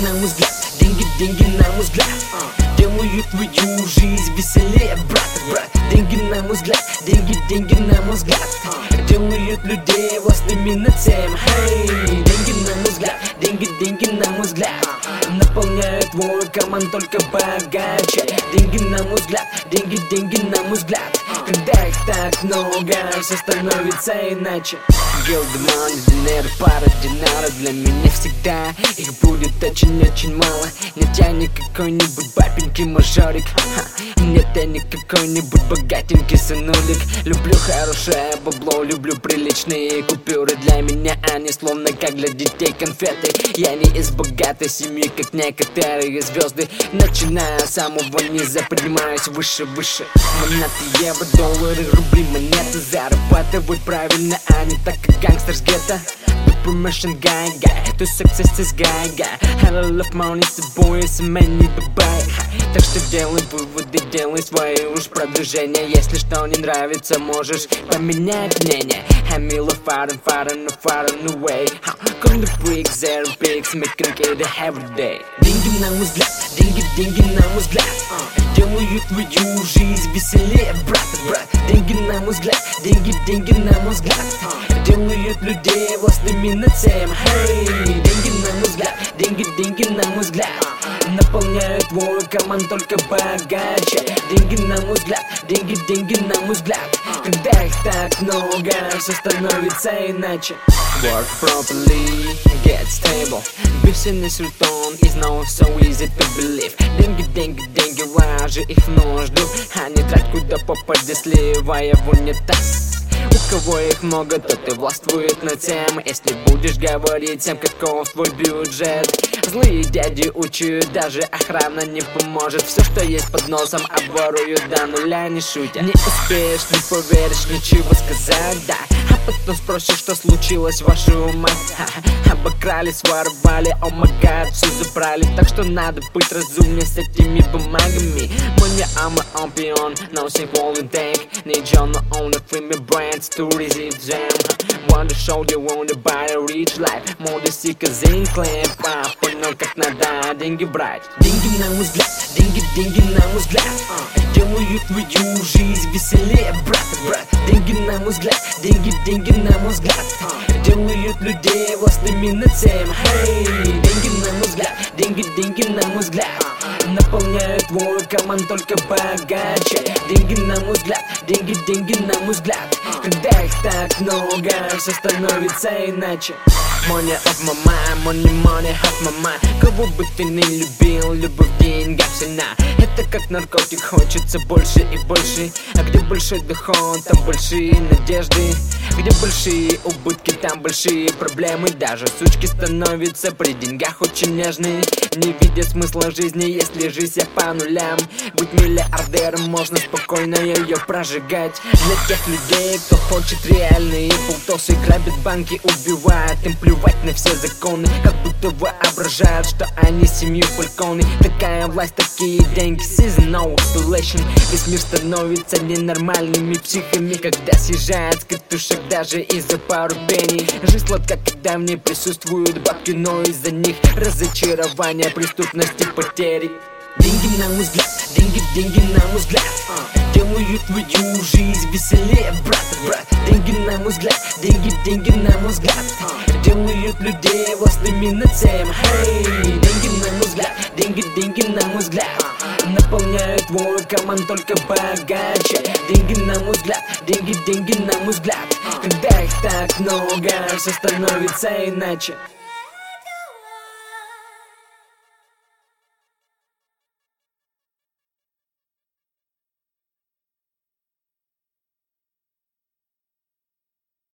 на мой взгляд, деньги, деньги на мой взгляд делают твою жизнь веселее, брат. Деньги на мой взгляд, деньги, деньги на мой взгляд делают людей властными над всем. Деньги на мой взгляд, деньги, деньги на мой взгляд наполняют твой карман только богаче. Деньги на мой взгляд, деньги, деньги на мой взгляд когда их так много, все становится иначе. Gold money, dinero, пара динаров для меня всегда. Их будет очень-очень мало. Нет, я не какой-нибудь бабенький мажорик, нет, я не какой-нибудь богатенький сынулик. Люблю хорошее бабло, люблю приличные купюры. Для меня они словно как для детей конфеты. Я не из богатой семьи, как некоторые звезды. Начиная с самого низа, поднимаюсь выше. Монаты, евро, доллары, рубли, монеты зарабатывают правильно, а не так как гангстер с гетто. Promotion guy, to success is guy. And I love money, с тобой, с money, bye-bye. Так что делай выводы, делай свои уж продвижения. Если что не нравится, можешь поменять мнение. I'm far and away. Come the bricks, zero pics, making it every day. Деньги на мой взгляд, деньги, деньги на мой взгляд делают твою жизнь веселее, брат. Деньги на мой взгляд, деньги, деньги на мой взгляд делают людей властными над всем. Деньги на мой взгляд, деньги, деньги на мой взгляд наполняют твой карман только богаче. Деньги на мой взгляд, деньги, деньги на мой взгляд когда их так много, все становится иначе. Work properly, get stable. Business return is now so easy to believe. Деньги, деньги, деньги, вложи их в нужду, а не трать куда попадя, сливая в унитаз. У кого их много, тот и властвует над тем. Если будешь говорить всем, каков твой бюджет, злые дяди учат, даже охрана не поможет. Все, что есть под носом, обворуют до нуля, не шутя. Не успеешь, не поверишь, ничего сказать, да. А потом спросишь, что случилось, вашу мать. Обокрали, своровали, о май гад, все забрали. Так что надо быть разумнее с этими бумагами. Money, I'm an champion, nothing holding tank. Need you not only free me brands to receive them. Want to show you want to buy a rich life. Моды seekers in claim. Понял, как надо деньги брать. Деньги на мой взгляд, деньги, деньги на мой взгляд делают твою жизнь веселее, брат. Деньги на мой взгляд, деньги, деньги на мой взгляд делают людей властными над всем. Деньги на мой взгляд, деньги, деньги на мой взгляд наполняют твой карман только богаче. Деньги на мой взгляд, деньги, деньги на мой взгляд когда их так много, все становится иначе. Money of my mind, money of my mind. Кого бы ты ни любил, любовь в деньгах сильна. Это как наркотик, хочется больше и больше. А где большой доход, там большие надежды. Где большие убытки, там большие проблемы. Даже сучки становятся при деньгах очень нежные, не видя смысла жизни, если жизнь вся по нулям. Быть миллиардером можно спокойно ее прожигать. Для тех людей, кто хочет реальные полтосы, грабят банки, убивают, им плевать на все законы. Как будто воображают, что они семью Фальконе. Такая власть, такие деньги, season no isolation. Весь мир становится ненормальными психами, когда съезжает с катушек даже из-за пару пенни. Жизнь сладка, когда в ней присутствуют бабки, но из-за них разочарование, преступности, потери. Деньги на мой взгляд, деньги, деньги на мой взгляд делают твою жизнь веселее, брат. Деньги на мой взгляд, деньги, деньги на мой взгляд делают людей властными над всем. Деньги на мой взгляд, деньги, деньги на мой взгляд наполняют твой карман только богаче. Деньги на мой взгляд, деньги, деньги на мой взгляд когда их так много, все становится иначе.